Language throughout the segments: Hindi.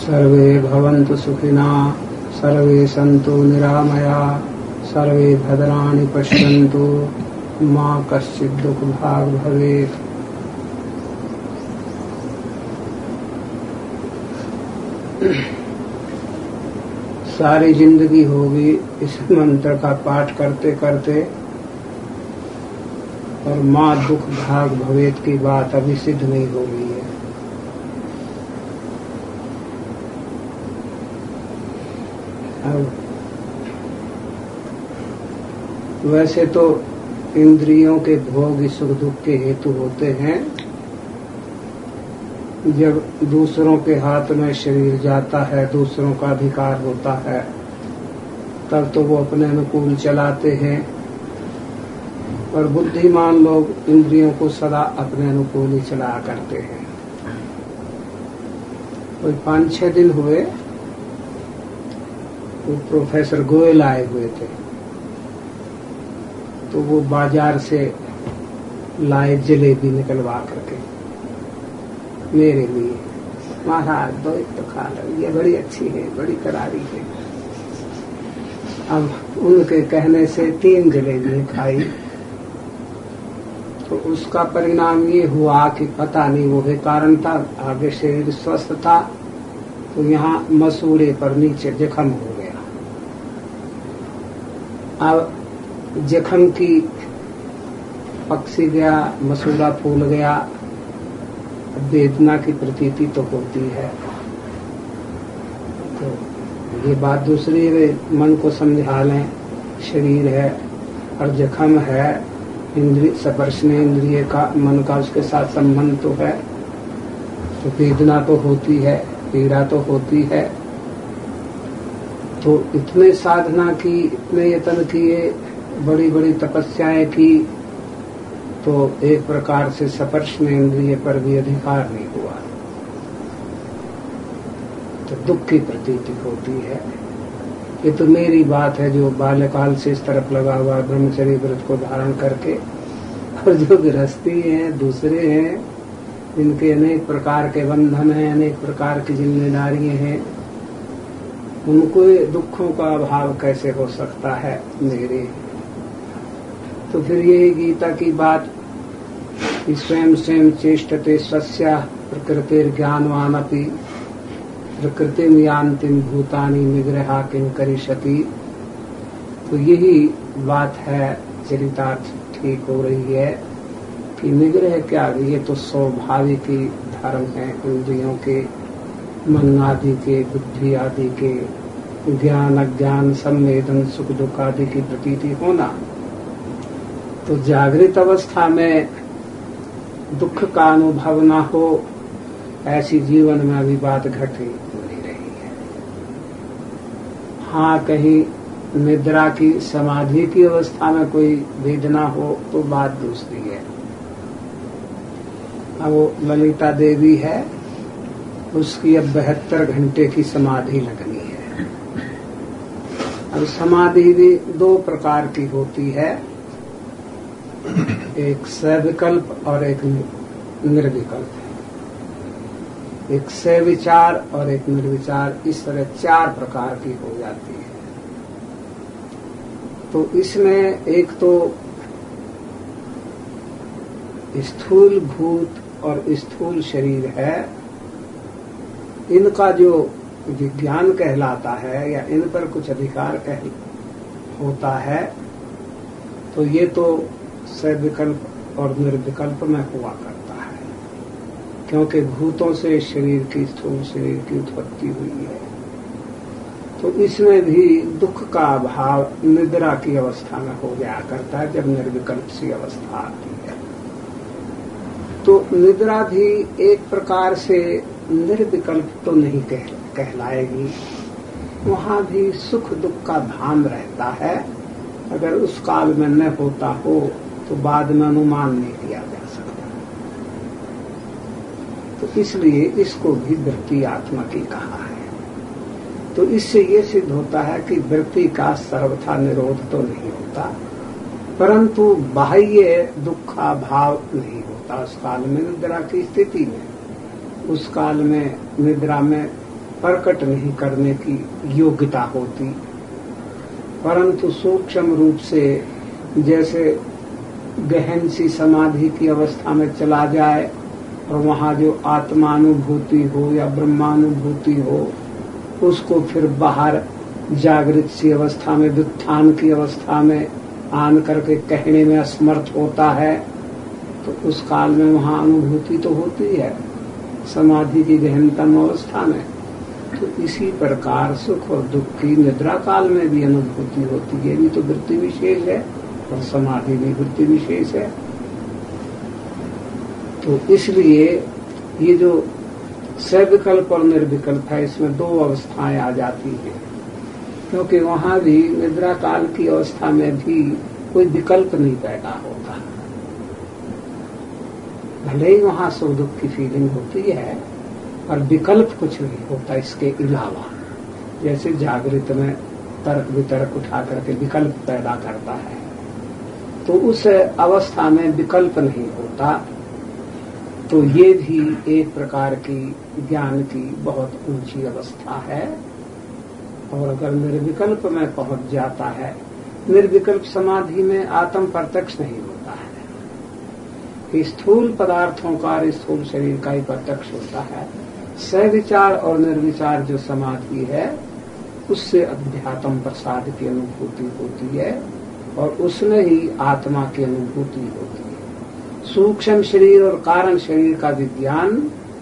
सर्वे भवन्तु सुखिनः, सर्वे सन्तु निरामयाः, सर्वे भद्राणि पश्यन्तु, मा कश्चित् दुःखभाग् भवेत्। सारी जिंदगी होगी इस मंत्र का पाठ करते करते, और माँ दुख भाग भवेत की बात अभी सिद्ध नहीं हो रही है। वैसे तो इंद्रियों के भोग सुख दुख के हेतु होते हैं। जब दूसरों के हाथ में शरीर जाता है, दूसरों का अधिकार होता है, तब तो वो अपने अनुकूल चलाते हैं, और बुद्धिमान लोग इंद्रियों को सदा अपने अनुकूल ही चला करते हैं। कोई 5-6 दिन हुए वो प्रोफेसर गोयल आए हुए थे, तो वो बाजार से लाए जलेबी निकलवा करके मेरे लिए, महाराज दो तो खा लो, ये बड़ी अच्छी है, बड़ी करारी है। अब उनके कहने से 3 जलेबी खाई, तो उसका परिणाम ये हुआ कि पता नहीं वो है कारण था, आगे शरीर स्वस्थ था, तो यहाँ मसूड़े पर नीचे जख्म हो गया। अब जख्म की पक्षी गया, मसूड़ा फूल गया, वेदना की प्रतीति तो होती है। तो ये बात दूसरी है, मन को समझा लें, शरीर है और जख्म है, इंद्रिय स्पर्शनीय इंद्रिय का, मन का उसके साथ संबंध तो है, तो वेदना तो होती है, पीड़ा तो होती है। तो इतने साधना की, इतने यत्न किए, बड़ी बड़ी तपस्याएं की, तो एक प्रकार से स्पर्शनीय इंद्रिय पर भी अधिकार नहीं हुआ, तो दुख की प्रतीति होती है। ये तो मेरी बात है, जो बाल्यकाल से इस तरफ लगा हुआ ब्रह्मचर्य व्रत को धारण करके, और जो गृहस्थी हैं, दूसरे हैं, इनके अनेक प्रकार के बंधन हैं, अनेक प्रकार की जिम्मेदारियां हैं, उनको दुखों का अभाव कैसे हो सकता है मेरे। तो फिर यही गीता की बात, स्वयं स्वयं चेष्टते स्वस्या प्रकृतिर्ज्ञानवान अपि प्रकृतिम यान्तिम भूतानि निग्रहा किं करिष्यति। तो यही बात है, चरितार्थ ठीक हो रही है कि निग्रह क्या, ये तो स्वाभाविक ही धर्म है इंद्रियों के, मन आदि के, बुद्धि आदि के, ज्ञान अज्ञान संवेदन सुख दुख आदि की प्रतीति होना। तो जागृत अवस्था में दुख का अनुभव न हो, ऐसी जीवन में अभी बात घटी नहीं रही है। हाँ, कहीं निद्रा की, समाधि की अवस्था में कोई वेदना हो तो बात दूसरी है। अब वो ललिता देवी है, उसकी अब 72 घंटे की समाधि लगनी है। अब समाधि भी 2 प्रकार की होती है, एक सविकल्प और एक निर्विकल्प। एक सविचार और एक निर्विचार, इस तरह 4 प्रकार की हो जाती है। तो इसमें एक तो स्थूल भूत और स्थूल शरीर है, इनका जो विज्ञान कहलाता है या इन पर कुछ अधिकार होता है, तो ये तो सविकल्प और निर्विकल्प में हुआ करता है, क्योंकि भूतों से शरीर की, स्थूल शरीर की उत्पत्ति हुई है। तो इसमें भी दुख का अभाव निद्रा की अवस्था में हो जाया करता है, जब निर्विकल्प सी अवस्था आती है। तो निद्रा भी एक प्रकार से निर्विकल्प तो नहीं कहलाएगी, वहां भी सुख दुख का भान रहता है। अगर उस काल में न होता हो तो बाद में अनुमान नहीं किया जा सकता। तो इसलिए इसको भी वृत्ति आत्मा की कहा है। तो इससे ये सिद्ध होता है कि वृत्ति का सर्वथा निरोध तो नहीं होता, परंतु बाह्य दुख का भाव नहीं होता उस काल में, निद्रा की स्थिति में। उस काल में निद्रा में प्रकट नहीं करने की योग्यता होती, परंतु सूक्ष्म रूप से जैसे गहन सी समाधि की अवस्था में चला जाए और वहां जो आत्मानुभूति हो या ब्रह्मानुभूति हो, उसको फिर बाहर जागृत सी अवस्था में, व्युत्थान की अवस्था में आन करके कहने में असमर्थ होता है, तो उस काल में वहां अनुभूति तो होती है समाधि की गहनतम अवस्था में। तो इसी प्रकार सुख और दुख की निद्रा काल में भी अनुभूति होती है, भी तो वृत्ति विशेष है और समाधि भी वृत्ति विशेष है। तो इसलिए ये जो सविकल्प और निर्विकल्प है, इसमें दो अवस्थाएं आ जाती हैं, क्योंकि वहां भी निद्रा काल की अवस्था में भी कोई विकल्प नहीं पैदा होता। भले ही वहां सुख दुख की फीलिंग होती है और विकल्प कुछ नहीं होता इसके अलावा। जैसे जागृत में तर्क वितर्क उठा करके विकल्प पैदा करता है, तो उस अवस्था में विकल्प नहीं होता। तो ये भी एक प्रकार की ज्ञान की बहुत ऊंची अवस्था है। और अगर निर्विकल्प में पहुंच जाता है, निर्विकल्प समाधि में आत्म प्रत्यक्ष नहीं होता है, स्थूल पदार्थों का और स्थूल शरीर का ही प्रत्यक्ष होता है। सविचार और निर्विचार जो समाधि है, उससे अध्यात्म प्रसाद की अनुभूति होती है और उसमें ही आत्मा की अनुभूति होती है। सूक्ष्म शरीर और कारण शरीर का विज्ञान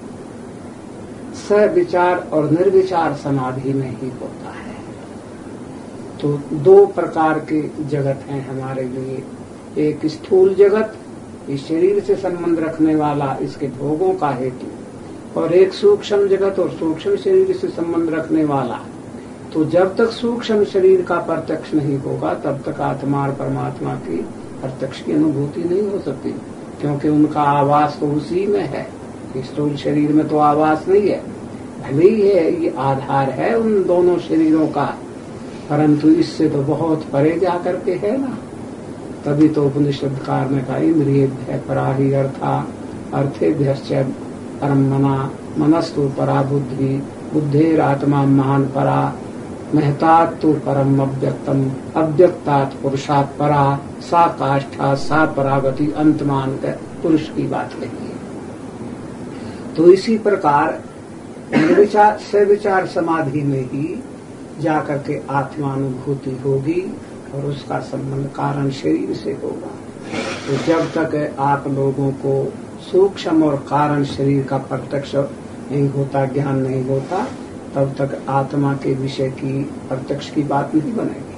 सविचार और निर्विचार समाधि में ही होता है। तो दो प्रकार के जगत हैं हमारे लिए, एक स्थूल जगत, इस शरीर से संबंध रखने वाला, इसके भोगों का हेतु, और एक सूक्ष्म जगत और सूक्ष्म शरीर से संबंध रखने वाला। तो जब तक सूक्ष्म शरीर का प्रत्यक्ष नहीं होगा, तब तक आत्मा और परमात्मा की प्रत्यक्ष की अनुभूति नहीं हो सकती, क्योंकि उनका आवास तो उसी में है। स्थूल शरीर में तो आवास नहीं है, भले ही है, ये आधार है उन दोनों शरीरों का, परंतु इससे तो बहुत परे जा करके है ना। तभी तो उपनिषदकार ने कहा, इंद्रियेभ्यः परा हि अर्था, अर्थेभ्यश्च परम मना, मनस्तु परा बुद्धि, बुद्धेरात्मा महान परा, महतात् तु परम अव्यक्तम, अव्यक्तात् पुरुषात् परा, सा काष्ठा सा परागति, अंतमान कर पुरुष की बात कही है। तो इसी प्रकार निर्विचार सविचार समाधि में ही जाकर के आत्मानुभूति होगी और उसका संबंध कारण शरीर से होगा। तो जब तक आप लोगों को सूक्ष्म और कारण शरीर का प्रत्यक्ष नहीं होता, ज्ञान नहीं होता, तब तक आत्मा के विषय की प्रत्यक्ष की बात नहीं बनेगी।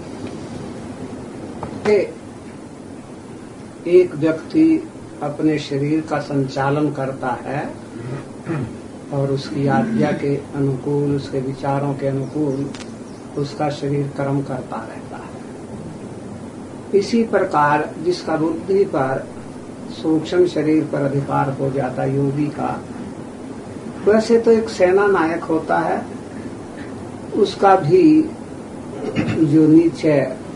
एक व्यक्ति अपने शरीर का संचालन करता है और उसकी आज्ञा के अनुकूल, उसके विचारों के अनुकूल उसका शरीर कर्म करता रहता है। इसी प्रकार जिसका बुद्धि पर सूक्ष्म शरीर पर अधिकार हो जाता योगी का, वैसे तो एक सेना नायक होता है, उसका भी जो नीचे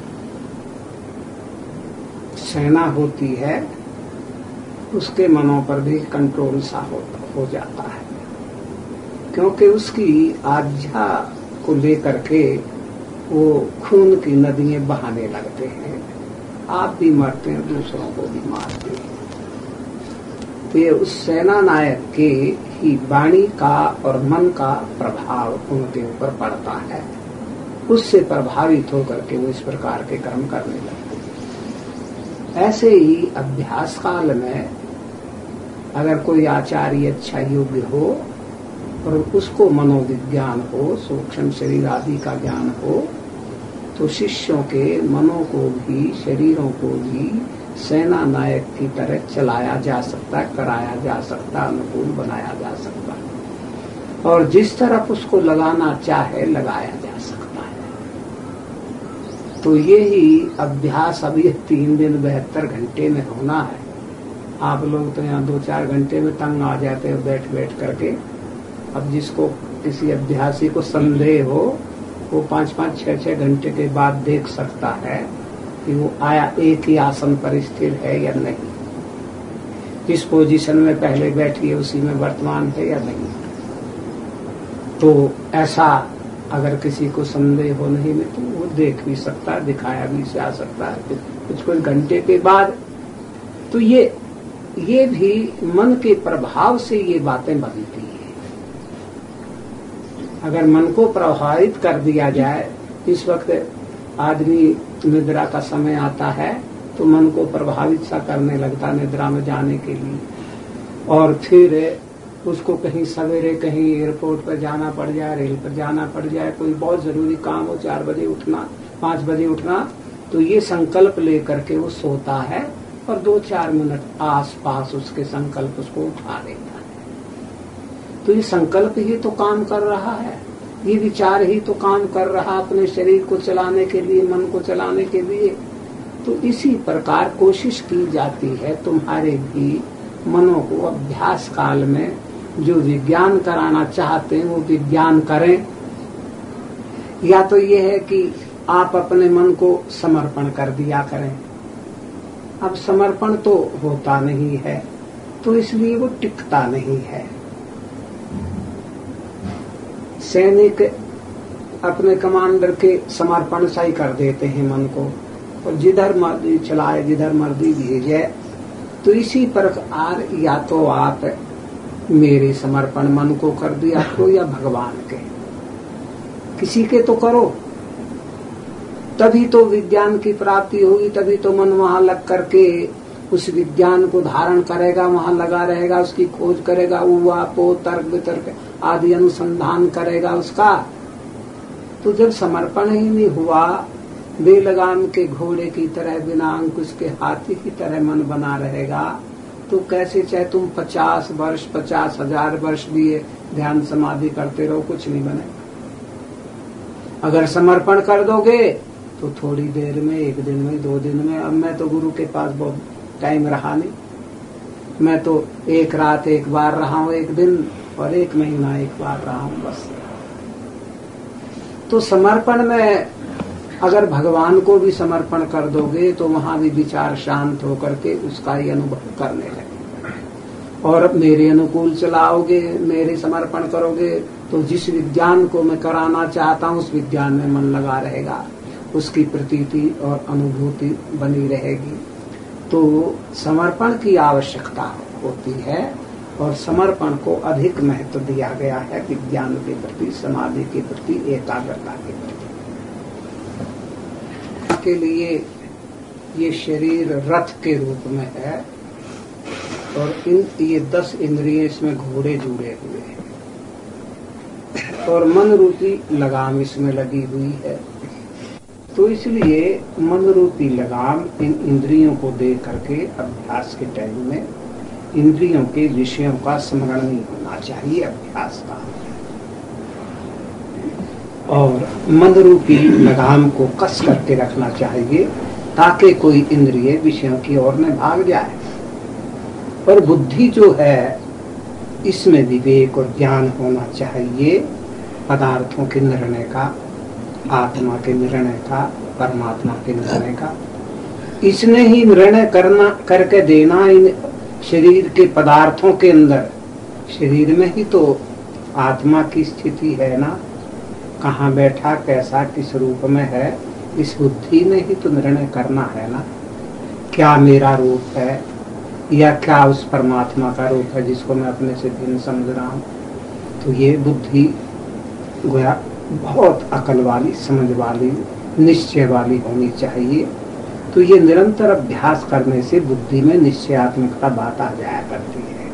सेना होती है उसके मनों पर भी कंट्रोल सा हो जाता है, क्योंकि उसकी आज्ञा को लेकर के वो खून की नदियां बहाने लगते हैं। आप भी मरते हैं, दूसरों को भी मारते हैं। तो ये उस सेना नायक के ही वाणी का और मन का प्रभाव उनके ऊपर पड़ता है, उससे प्रभावित होकर के वो इस प्रकार के कर्म करने लगते हैं। ऐसे ही अभ्यास काल में अगर कोई आचार्य अच्छा योग्य हो और उसको मनोविज्ञान हो, सूक्ष्म शरीर आदि का ज्ञान हो, तो शिष्यों के मनों को भी, शरीरों को भी सेना नायक की तरह चलाया जा सकता है, कराया जा सकता, अनुकूल बनाया जा सकता और जिस तरफ उसको लगाना चाहे लगाया जा सकता है। तो ये ही अभ्यास अब ये 3 दिन 72 घंटे में होना है। आप लोग तो यहाँ 2-4 घंटे में तंग आ जाते हो बैठ बैठ करके। अब जिसको किसी अभ्यासी को संदेह हो, वो 5-5, 6-6 घंटे के बाद देख सकता है कि वो आया एक ही आसन पर स्थिर है या नहीं, जिस पोजीशन में पहले बैठी है उसी में वर्तमान है या नहीं। तो ऐसा अगर किसी को संदेह हो नहीं में तो वो देख भी सकता है, दिखाया भी जा सकता है कुछ घंटे के बाद। तो ये भी मन के प्रभाव से ये बातें बनती है। अगर मन को प्रभावित कर दिया जाए, इस वक्त आदमी निद्रा का समय आता है तो मन को प्रभावित सा करने लगता निद्रा में जाने के लिए, और फिर उसको कहीं सवेरे कहीं एयरपोर्ट पर जाना पड़ जाए, रेल पर जाना पड़ जाए, कोई बहुत जरूरी काम हो, 4 बजे उठना, 5 बजे उठना, तो ये संकल्प लेकर के वो सोता है और 2-4 मिनट आसपास उसके संकल्प उसको उठा देता है। तो ये संकल्प ही तो काम कर रहा है, ये विचार ही तो काम कर रहा अपने शरीर को चलाने के लिए, मन को चलाने के लिए। तो इसी प्रकार कोशिश की जाती है तुम्हारे भी मनों को अभ्यास काल में जो विज्ञान कराना चाहते हैं वो विज्ञान करें, या तो ये है कि आप अपने मन को समर्पण कर दिया करें। अब समर्पण तो होता नहीं है, तो इसलिए वो टिकता नहीं है। सैनिक अपने कमांडर के समर्पण सा ही कर देते हैं मन को, और जिधर मर्जी चलाए, जिधर मर्जी भेजे। तो इसी प्रकार या तो आप मेरे समर्पण मन को कर दिया करो या भगवान के, किसी के तो करो, तभी तो विज्ञान की प्राप्ति होगी, तभी तो मन वहां लग करके उस विज्ञान को धारण करेगा, वहां लगा रहेगा, उसकी खोज करेगा, उवापो तर्क वितर्क आदि अनुसंधान करेगा उसका। तो जब समर्पण ही नहीं हुआ, बेलगाम के घोड़े की तरह, बिना अंकुश के हाथी की तरह मन बना रहेगा, तो कैसे चाहे तुम 50 वर्ष 50,000 वर्ष भी ध्यान समाधि करते रहो, कुछ नहीं बनेगा। अगर समर्पण कर दोगे तो थोड़ी देर में, 1 दिन में, 2 दिन में। अब मैं तो गुरु के पास बहुत टाइम रहा नहीं, मैं तो 1 रात 1 बार रहा हूँ, 1 दिन, और 1 महीना 1 बार रहा हूँ बस। तो समर्पण में अगर भगवान को भी समर्पण कर दोगे तो वहां भी विचार शांत होकर के उसका ही अनुभव करने लगे। और मेरे अनुकूल चलाओगे, मेरे समर्पण करोगे, तो जिस विज्ञान को मैं कराना चाहता हूँ उस विज्ञान में मन लगा रहेगा, उसकी प्रतीति और अनुभूति बनी रहेगी। तो समर्पण की आवश्यकता होती है, और समर्पण को अधिक महत्व दिया गया है विज्ञान के प्रति, समाधि के प्रति, एकाग्रता के प्रति। के लिए ये शरीर रथ के रूप में है, और ये 10 इंद्रिय इसमें घोड़े जुड़े हुए हैं, और मन रूपी लगाम इसमें लगी हुई है। तो इसलिए मन रूपी लगाम इन इंद्रियों को दे करके अभ्यास के टाइम में इंद्रियों के विषयों का स्मरण नहीं होना चाहिए अभ्यास का, और मन रूपी लगाम को कस करके रखना चाहिए ताकि कोई इंद्रिय विषयों की ओर न भाग जाए। और बुद्धि जो है इसमें विवेक और ज्ञान होना चाहिए, पदार्थों के निर्णय का, आत्मा के निर्णय का, परमात्मा के निर्णय का। इसने ही निर्णय करके देना इन शरीर के पदार्थों के अंदर। शरीर में ही तो आत्मा की स्थिति है ना, कहाँ बैठा, कैसा, किस रूप में है, इस बुद्धि ने ही तो निर्णय करना है ना, क्या मेरा रूप है या क्या उस परमात्मा का रूप है जिसको मैं अपने से भिन्न समझ रहा हूँ। तो ये बुद्धि गोया बहुत अकल वाली, समझ वाली, निश्चय वाली होनी चाहिए। तो ये निरंतर अभ्यास करने से बुद्धि में निश्चयात्मकता बात आ जाया करती है,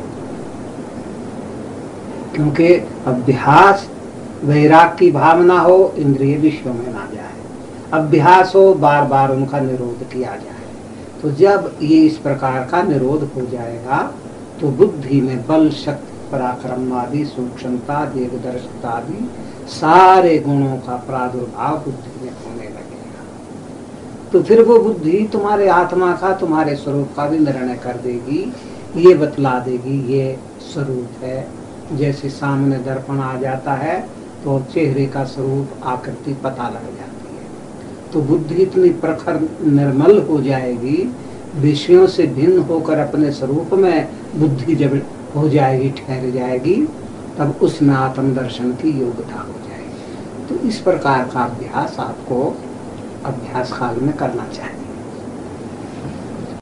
क्योंकि अभ्यास वैराग की भावना हो, इंद्रिय विषयों में ना जाए, अभ्यास हो, बार बार उनका निरोध किया जाए। तो जब ये इस प्रकार का निरोध हो जाएगा तो बुद्धि में बल, शक्ति, पराक्रम आदि, सूक्ष्मता, दीर्घदर्शिता आदि सारे गुणों का प्रादुर्भाव बुद्धि में होने लगेगा। तो फिर वो बुद्धि तुम्हारे आत्मा का, तुम्हारे स्वरूप का भी निर्णय कर देगी, ये बतला देगी ये स्वरूप है। जैसे सामने दर्पण आ जाता है तो चेहरे का स्वरूप, आकृति पता लग जाती है। तो बुद्धि इतनी प्रखर निर्मल हो जाएगी, विषयों से भिन्न होकर अपने स्वरूप में बुद्धि जब हो जाएगी, ठहर जाएगी, तब उसमें आत्मदर्शन की योग्यता हो जाएगी। तो इस प्रकार का अभ्यास आपको अभ्यास काल में करना चाहिए।